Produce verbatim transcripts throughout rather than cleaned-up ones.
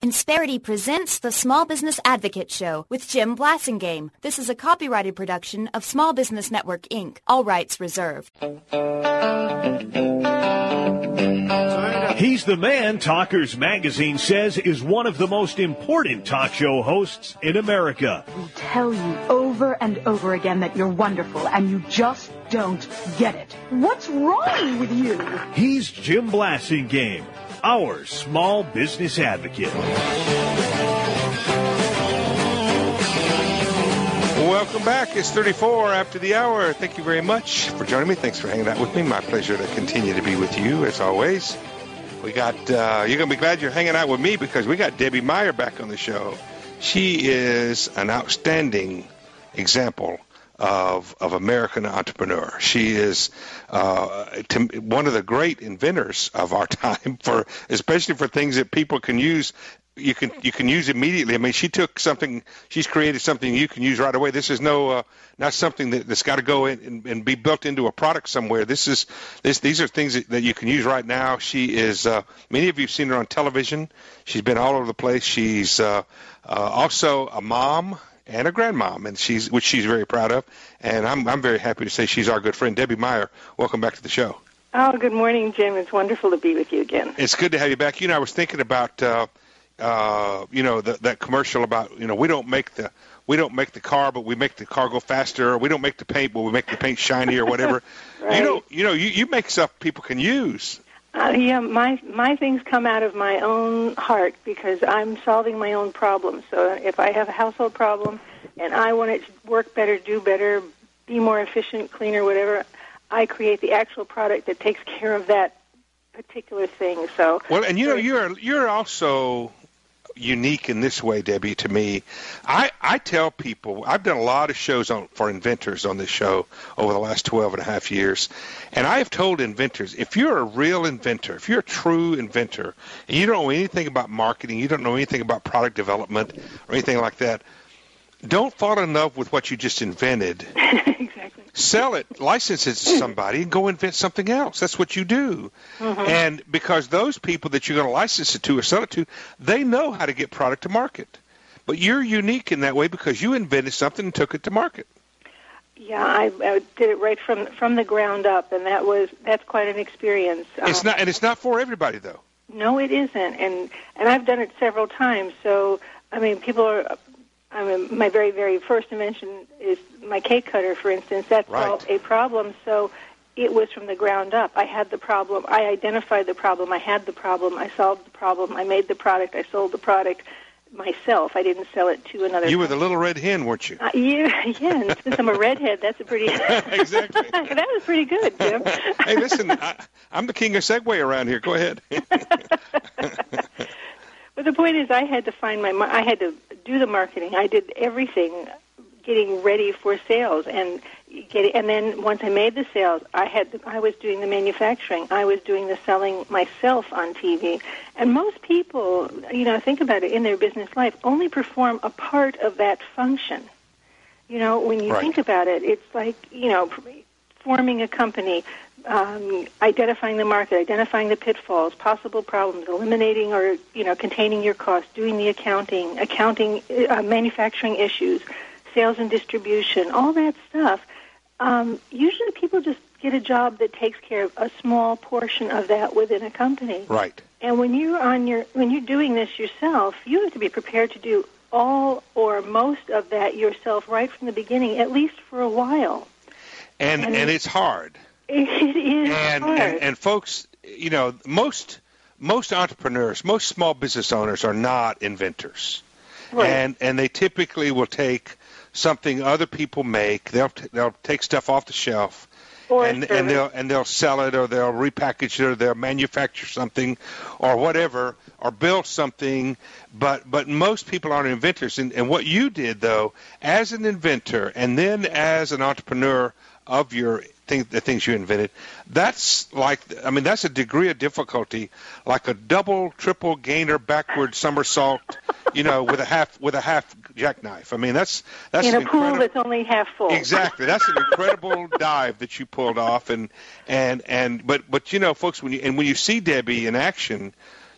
Insperity presents the Small Business Advocate Show with Jim Blasingame. This is a copyrighted production of Small Business Network, Incorporated. All rights reserved. He's the man Talkers Magazine says is one of the most important talk show hosts in America. We tell you over and over again that you're wonderful, and you just don't get it. What's wrong with you? He's Jim Blasingame, our small business advocate. Welcome back. It's thirty-four after the hour. Thank you very much for joining me. Thanks for hanging out with me. My pleasure to continue to be with you, as always. We got, uh, you're going to be glad you're hanging out with me because we got Debbie Meyer back on the show. She is an outstanding example of of American entrepreneur. She is uh, to, one of the great inventors of our time, for especially for things that people can use. You can you can use immediately. I mean, she took something, she's created something you can use right away. This is no uh, not something that, that's got to go in and, and be built into a product somewhere. This is this these are things that, that you can use right now. She is uh, many of you have seen her on television. She's been all over the place. She's uh, uh, also a mom and a grandmom, and she's which she's very proud of. And I'm I'm very happy to say she's our good friend, Debbie Meyer. Welcome back to the show. Oh, good morning, Jim. It's wonderful to be with you again. It's good to have you back. You know, I was thinking about. Uh, Uh, you know, the, that commercial about, you know, we don't make the we don't make the car, but we make the car go faster. Or we don't make the paint, but we make the paint shiny or whatever. Right. You know, you know, you, you make stuff people can use. Uh, yeah, my my things come out of my own heart because I'm solving my own problems. So if I have a household problem and I want it to work better, do better, be more efficient, cleaner, whatever, I create the actual product that takes care of that particular thing. So well, and you know, you're you're also unique in this way, Debbie, to me. I, I tell people, I've done a lot of shows on for inventors on this show over the last twelve and a half years, and I have told inventors, if you're a real inventor, if you're a true inventor, and you don't know anything about marketing, you don't know anything about product development or anything like that, don't fall in love with what you just invented. Exactly. Sell it, license it to somebody, and go invent something else. That's what you do. Mm-hmm. And because those people that you're going to license it to or sell it to, they know how to get product to market. But you're unique in that way because you invented something and took it to market. Yeah, I, I did it right from from the ground up, and that was that's quite an experience. It's um, not, and it's not for everybody, though. No, it isn't, and and I've done it several times. So I mean, people are. I mean, my very, very first invention is my cake cutter, for instance. That right. solved a problem, so it was from the ground up. I had the problem. I identified the problem. I had the problem. I solved the problem. I made the product. I sold the product myself. I didn't sell it to another You company. were the little red hen, weren't you? Uh, yeah, yeah, and since I'm a redhead, that's a pretty... Exactly. That was pretty good, Jim. Hey, listen, I, I'm the king of Segway around here. Go ahead. But the point is, I had to find my, I had to do the marketing. I did everything, getting ready for sales, and get, and then once I made the sales, I had, to, I was doing the manufacturing. I was doing the selling myself on T V. And most people, you know, think about it in their business life, only perform a part of that function. You know, when you right. think about it, it's like, you know, forming a company. Um, identifying the market, identifying the pitfalls, possible problems, eliminating or, you know, containing your costs, doing the accounting, accounting, uh, manufacturing issues, sales and distribution, all that stuff. Um, usually people just get a job that takes care of a small portion of that within a company. Right. And when you're on your, when you're doing this yourself, you have to be prepared to do all or most of that yourself right from the beginning, at least for a while. And and, and it's hard. It is and, hard. and and folks, you know, most most entrepreneurs, most small business owners are not inventors, right. and and they typically will take something other people make. They'll t- they'll take stuff off the shelf, or and and they'll and they'll sell it, or they'll repackage it, or they'll manufacture something, or whatever, or build something. But but most people aren't inventors. And, and what you did, though, as an inventor, and then as an entrepreneur of your thing, the things you invented, that's like, I mean, that's a degree of difficulty, like a double, triple gainer, backward somersault, you know, with a half with a half jackknife. I mean, that's that's in an a pool incredible, that's only half full. Exactly, that's an incredible dive that you pulled off, and and and but but you know, folks, when you and when you see Debbie in action,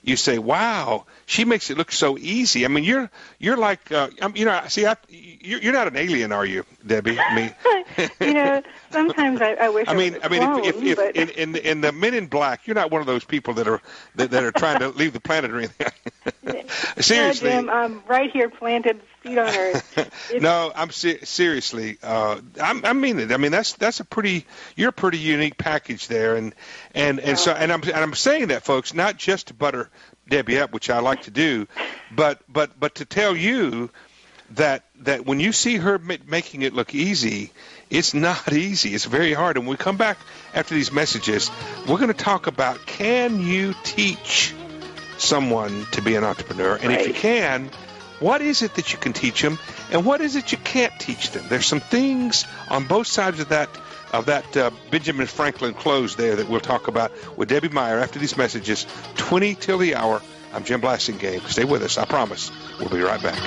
you say, "Wow, she makes it look so easy." I mean, you're you're like, uh, you know, see, I, you're, you're not an alien, are you, Debbie? I mean, you know, sometimes I, I wish. I mean, I, I mean, clone, if, if, but... if in, in the, in the Men in Black, you're not one of those people that are that, that are trying to leave the planet or anything. Seriously, yeah, Jim, I'm right here, planted feet on earth. No, I'm se- seriously. Uh, I'm, I mean it. I mean that's that's a pretty. You're a pretty unique package there, and and and so and I'm and I'm saying that, folks, not just to butter Debbie up, which I like to do, but but but to tell you that that when you see her ma- making it look easy, it's not easy. It's very hard. And when we come back after these messages, we're going to talk about, can you teach someone to be an entrepreneur? And right. if you can, what is it that you can teach them, and what is it you can't teach them? There's some things on both sides of that of that uh, Benjamin Franklin close there that we'll talk about with Debbie Meyer after these messages. twenty till the hour. I'm Jim Blasingame. Stay with us. I promise. We'll be right back.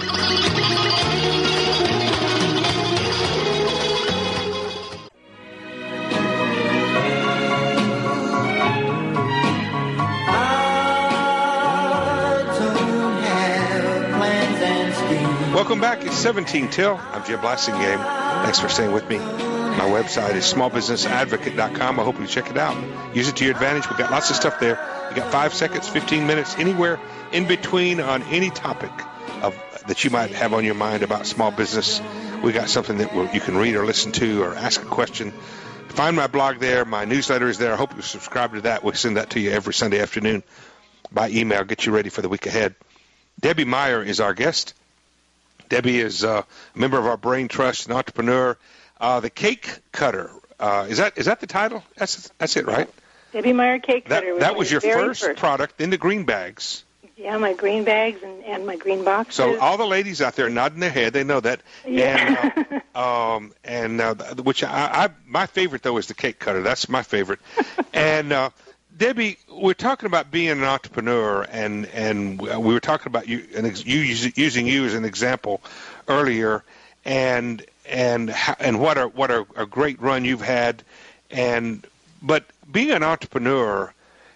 Welcome back. It's seventeen till. I'm Jim Blasingame. Thanks for staying with me. My website is small business advocate dot com. I hope you check it out. Use it to your advantage. We've got lots of stuff there. You got five seconds, fifteen minutes, anywhere in between on any topic of that you might have on your mind about small business. We got something that will, you can read or listen to or ask a question. Find my blog there. My newsletter is there. I hope you subscribe to that. We'll send that to you every Sunday afternoon by email. Get you ready for the week ahead. Debbie Meyer is our guest. Debbie is uh, a member of our Brain Trust, an entrepreneur. Uh, the Cake Cutter. Uh, is that is that the title? That's that's it, right? Debbie Meyer Cake That, Cutter. Was that was your first, first product in the green bags. Yeah, my green bags and, and my green boxes. So all the ladies out there nodding their head, they know that. Yeah. And, uh, um, and uh, which I, I my favorite though is the Cake Cutter. That's my favorite. And uh, Debbie, we're talking about being an entrepreneur, and and we were talking about you and you using you as an example earlier, and and and what a what a, a great run you've had, and but being an entrepreneur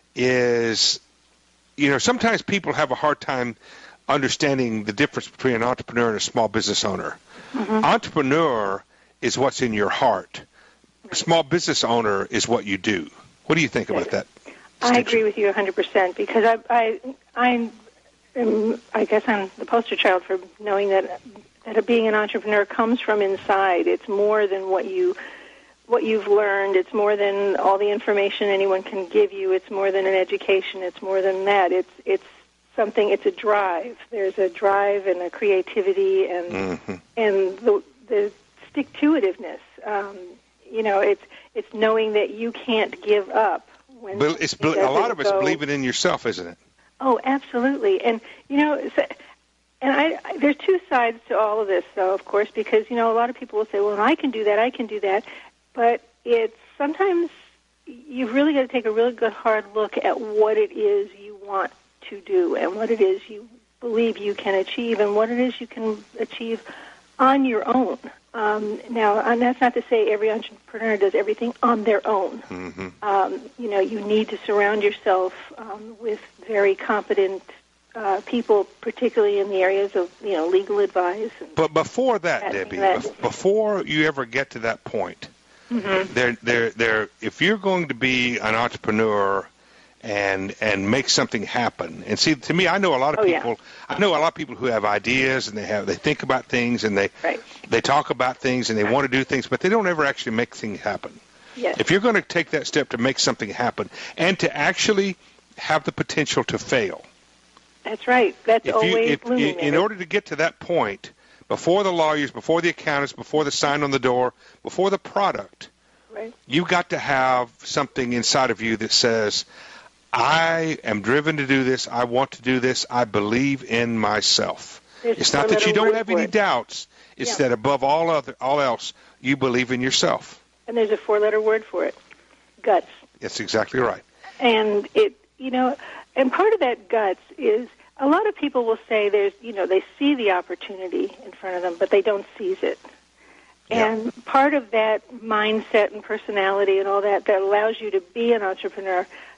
is, you know, sometimes people have a hard time understanding the difference between an entrepreneur and a small business owner. Mm-hmm. Entrepreneur is what's in your heart. Small business owner is what you do. What do you think about that? I agree with you one hundred percent because I, I, I'm, am, I guess I'm the poster child for knowing that that being an entrepreneur comes from inside. It's more than what you, what you've learned. It's more than all the information anyone can give you. It's more than an education. It's more than that. It's it's something. It's a drive. There's a drive and a creativity and mm-hmm. and the the stick-to-itiveness. Um, you know, it's it's knowing that you can't give up. When but it's it a lot of it's go. believing in yourself, isn't it? Oh, absolutely. And you know, so, and I, I there's two sides to all of this, though, of course, because you know a lot of people will say, "Well, I can do that, I can do that," but it's sometimes you've really got to take a really good hard look at what it is you want to do and what it is you believe you can achieve and what it is you can achieve on your own. Um, now, and that's not to say every entrepreneur does everything on their own. Mm-hmm. Um, you know, you need to surround yourself um, with very competent uh, people, particularly in the areas of, you know, legal advice. And but before that, that Debbie, that. before you ever get to that point, mm-hmm. there, there, there. If you're going to be an entrepreneur and and make something happen. And see, to me, I know a lot of oh, people. Yeah. I know a lot of people who have ideas and they have they think about things and they right. they talk about things and they want to do things, but they don't ever actually make things happen. Yes. If you're going to take that step to make something happen and to actually have the potential to fail. That's right. That's if always you, if, looming. In order to get to that point, before the lawyers, before the accountants, before the sign on the door, before the product, right. you've got to have something inside of you that says, I am driven to do this. I want to do this. I believe in myself. There's it's not that you don't have any it. doubts. It's yeah. that above all other, all else, you believe in yourself. And there's a four-letter word for it, guts. That's exactly right. And it, you know, and part of that guts is a lot of people will say there's, you know, they see the opportunity in front of them, but they don't seize it. Yeah. And part of that mindset and personality and all that that allows you to be an entrepreneur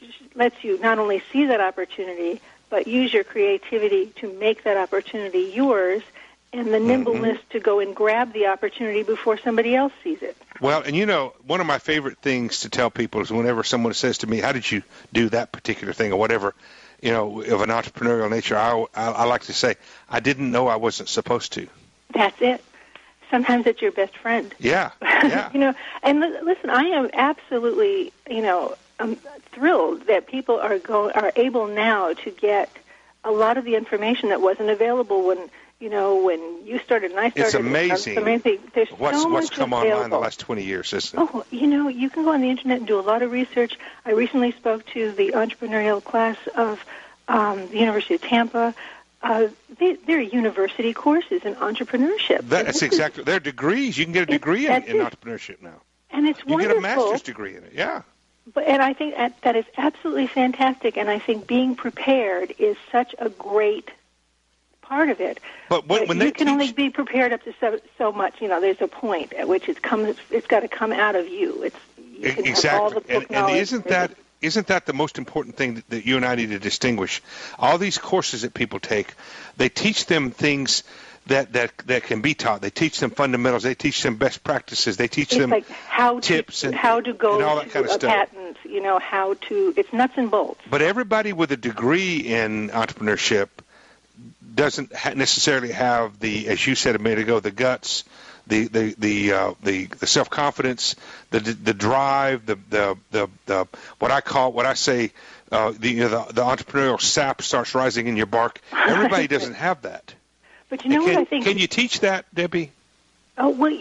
lets you not only see that opportunity, but use your creativity to make that opportunity yours, and the nimbleness mm-hmm. to go and grab the opportunity before somebody else sees it. Well, and you know, one of my favorite things to tell people is whenever someone says to me, how did you do that particular thing or whatever, you know, of an entrepreneurial nature, I, I, I like to say, I didn't know I wasn't supposed to. That's it. Sometimes it's your best friend. Yeah, yeah. you know, and l- listen, I am absolutely, you know, I'm thrilled that people are go- are able now to get a lot of the information that wasn't available when, you know, when you started and I started. It's amazing. It's amazing. There's what's, so what's much come available. online the last twenty years, isn't it? Oh, you know, you can go on the Internet and do a lot of research. I recently spoke to the entrepreneurial class of um, the University of Tampa. Uh, they, they're university courses in entrepreneurship. That's exactly. They're degrees. You can get a degree in, in entrepreneurship now. And it's you wonderful. You get a master's degree in it, yeah. But, and I think that, that is absolutely fantastic, and I think being prepared is such a great part of it. But when, when you they can teach... only be prepared up to so, so much. You know, there's a point at which it comes. It's got to come out of you. It's you can exactly. have all the book and, and isn't that it. isn't that the most important thing that, that you and I need to distinguish? All these courses that people take, they teach them things that, that, that can be taught. They teach them fundamentals. They teach them best practices. They teach it's them like how tips to, and how to go and all that to kind of a stuff. patent. You know, how to. It's nuts and bolts. But everybody with a degree in entrepreneurship doesn't ha- necessarily have the, as you said a minute ago, the guts, the the the uh, the, the self confidence, the the drive, the the the, the what I call what I say uh, the, you know, the the entrepreneurial sap starts rising in your bark. Everybody doesn't have that. But you know can, what I think? Can you teach that, Debbie? Oh well,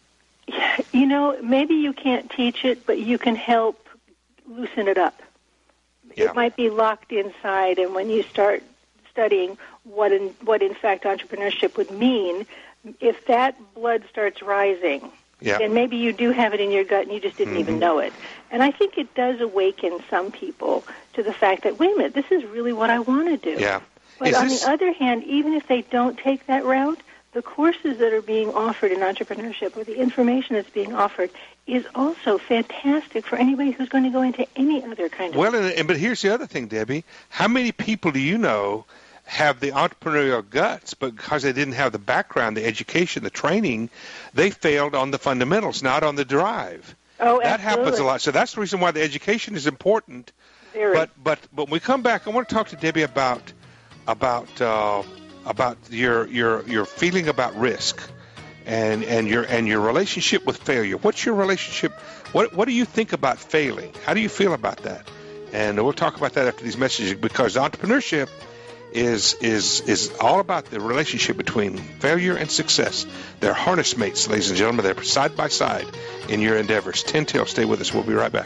you know, maybe you can't teach it, but you can help loosen it up. Yeah. It might be locked inside, and when you start studying what in what in fact entrepreneurship would mean, if that blood starts rising, yeah. then maybe you do have it in your gut and you just didn't mm-hmm. even know it. And I think it does awaken some people to the fact that, wait a minute, this is really what I want to do. Yeah. But is on this... the other hand, even if they don't take that route, the courses that are being offered in entrepreneurship or the information that's being offered is also fantastic for anybody who's going to go into any other kind of... Well, and, and, but here's the other thing, Debbie. How many people do you know have the entrepreneurial guts, but because they didn't have the background, the education, the training, they failed on the fundamentals, not on the drive? Oh, that absolutely. happens a lot. So that's the reason why the education is important. Very. But but but when we come back, I want to talk to Debbie about about uh, about your your your feeling about risk and and your and your relationship with failure. What's your relationship? What what do you think about failing? How do you feel about that? And we'll talk about that after these messages, because entrepreneurship is is is all about the relationship between failure and success. They're harness mates, ladies and gentlemen. They're side by side in your endeavors. ten till, stay with us. We'll be right back.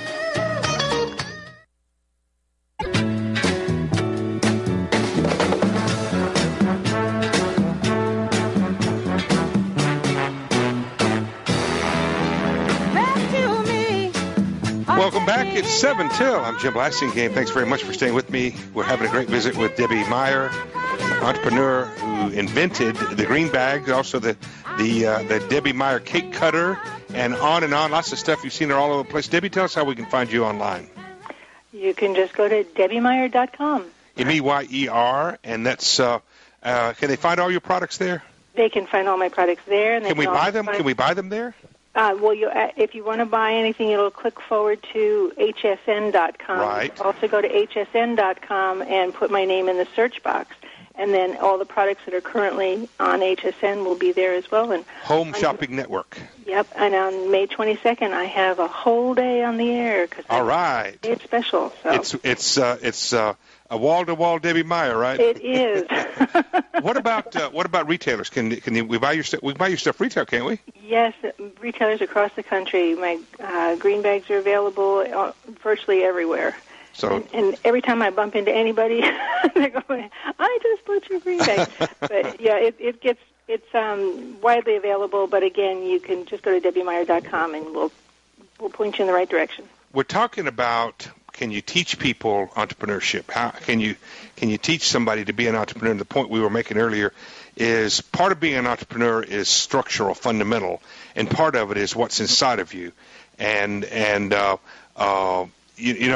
Welcome back. It's seven till. I'm Jim Blasingame. Thanks very much for staying with me. We're having a great visit with Debbie Meyer, entrepreneur who invented the green bag, also the the uh, the Debbie Meyer cake cutter, and on and on. Lots of stuff. You've seen her all over the place. Debbie, tell us how we can find you online. You can just go to debbie meyer dot com. M E Y E R, and that's. Uh, uh, can they find all your products there? They can find all my products there. And they can we can buy them? Find... Can we buy them there? Uh, well, you, uh, if you want to buy anything, it'll click forward to H S N dot com. Right. Also go to H S N dot com and put my name in the search box. And then all the products that are currently on H S N will be there as well. And Home Shopping Network. Yep. And on May twenty-second, I have a whole day on the air. Cause all right. It's special. So. It's it's uh, it's uh, a wall-to-wall Debbie Meyer, right? It is. What about uh, what about retailers? Can can we buy your stuff? We can buy your stuff retail, can't we? Yes, retailers across the country. My uh, green bags are available uh, virtually everywhere. So, and, and every time I bump into anybody, they're going, "I just bought your green bag." But yeah, it, it gets it's um, widely available. But again, you can just go to debbie meyer dot com and we'll we'll point you in the right direction. We're talking about, can you teach people entrepreneurship? How can you can you teach somebody to be an entrepreneur? And the point we were making earlier is part of being an entrepreneur is structural, fundamental, and part of it is what's inside of you. And and uh, uh, you, you know,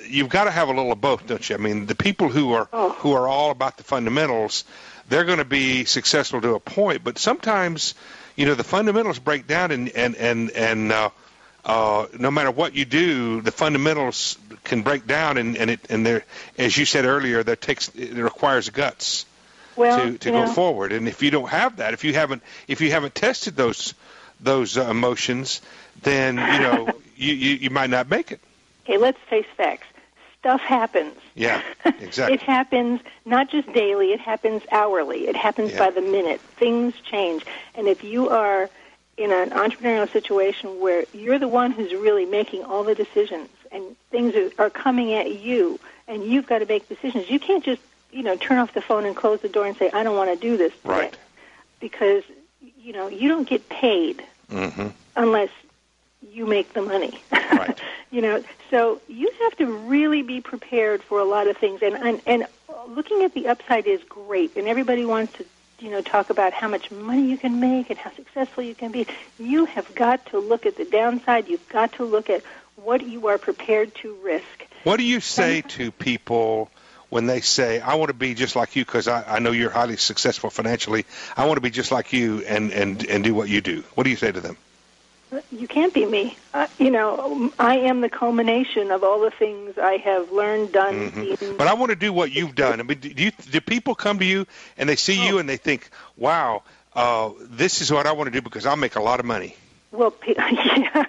you've got to have a little of both, don't you? I mean, the people who are Oh. who are all about the fundamentals, they're going to be successful to a point. But sometimes, you know, the fundamentals break down, and and and and uh, uh, no matter what you do, the fundamentals can break down, and and it and there, as you said earlier, that takes it requires guts Well, to to you go know, forward. And if you don't have that, if you haven't if you haven't tested those those uh, emotions, then you know you, you you might not make it. Okay, let's face facts. Stuff happens. Yeah, exactly. It happens not just daily, it happens hourly. It happens Yeah. by the minute. Things change. And if you are in an entrepreneurial situation where you're the one who's really making all the decisions and things are, are coming at you and you've got to make decisions, you can't just, you know, turn off the phone and close the door and say, I don't want to do this today. Right. Because, you know, you don't get paid Mm-hmm. unless you make the money. Right. You know, so you have to really be prepared for a lot of things. And, and and looking at the upside is great. And everybody wants to, you know, talk about how much money you can make and how successful you can be. You have got to look at the downside. You've got to look at what you are prepared to risk. What do you say to people when they say, I want to be just like you because I, I know you're highly successful financially. I want to be just like you and, and, and do what you do. What do you say to them? You can't be me. Uh, you know, I am the culmination of all the things I have learned, done, Mm-hmm. seen. But I want to do what you've done. I mean, do, you, do people come to you and they see you and they think, wow, uh, this is what I want to do because I'll make a lot of money? Well, pe- yeah.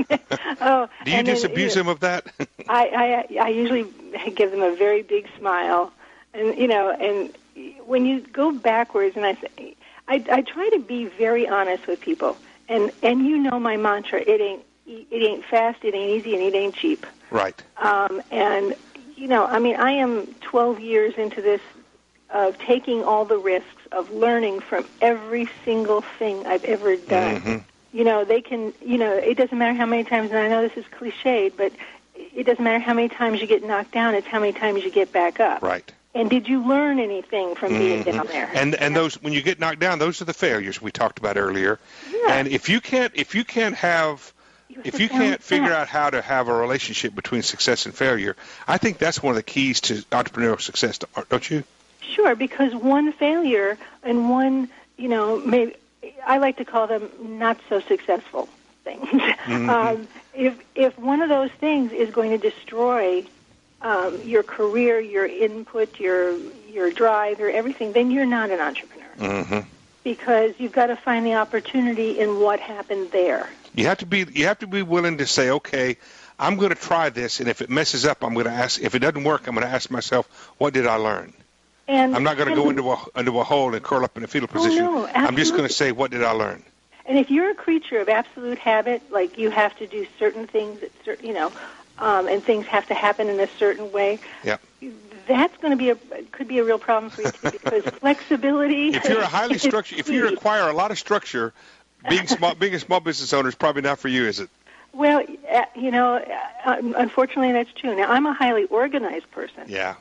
oh, Do you and then, disabuse you know, them of that? I, I I usually give them a very big smile, and you know, and when you go backwards, and I say, I, I try to be very honest with people, and and you know my mantra: it ain't it ain't fast, it ain't easy, and it ain't cheap. Right. Um, and you know, I mean, I am twelve years into this of taking all the risks of learning from every single thing I've ever done. Mm-hmm. You know, they can, you know, it doesn't matter how many times, and I know this is cliched, but it doesn't matter how many times you get knocked down, it's how many times you get back up. Right. And did you learn anything from being Mm-hmm. down there? And and those when you get knocked down, those are the failures we talked about earlier. Yeah. And if you can't if you can't have You if sit you down can't and figure think. out how to have a relationship between success and failure, I think that's one of the keys to entrepreneurial success, don't you? Sure, because one failure and one, you know, maybe I like to call them not so successful things. Mm-hmm. um, if if one of those things is going to destroy um, your career, your input, your your drive, your everything, then you're not an entrepreneur. Mm-hmm. Because you've got to find the opportunity in what happened there. You have to be you have to be willing to say, okay, I'm going to try this, and if it messes up, I'm going to ask. If it doesn't work, I'm going to ask myself, what did I learn? And I'm not going to and- go into a into a hole and curl up in a fetal Oh, position. no, I'm just going absolutely. to say, what did I learn? And if you're a creature of absolute habit, like you have to do certain things, at cer- you know, um, and things have to happen in a certain way, Yeah. that's going to be a could be a real problem for you too, because flexibility. If you're a highly is structured, if you key. require a lot of structure, being small, being a small business owner is probably not for you, is it? Well, uh, you know, uh, unfortunately, that's true. Now, I'm a highly organized person, Yeah.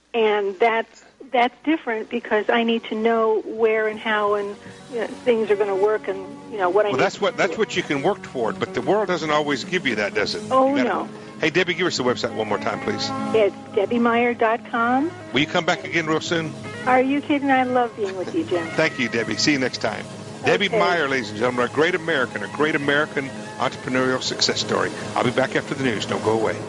and that's that's different because I need to know where and how and you know, things are going to work, and you know what I Well, need. that's to what that's do. what you can work toward, but the world doesn't always give you that, does it? Oh, You gotta- no. Hey, Debbie, give us the website one more time, please. It's Debbie Meyer dot com. Will you come back again real soon? Are you kidding? I love being with you, Jim. Thank you, Debbie. See you next time. Debbie Okay. Meyer, ladies and gentlemen, a great American, a great American entrepreneurial success story. I'll be back after the news. Don't go away.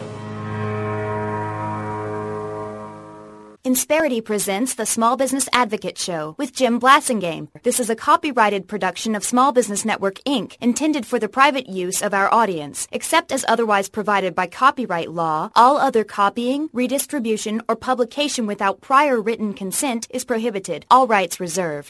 Insperity presents the Small Business Advocate Show with Jim Blasingame. This is a copyrighted production of Small Business Network, Incorporated, intended for the private use of our audience. Except as otherwise provided by copyright law, all other copying, redistribution, or publication without prior written consent is prohibited. All rights reserved.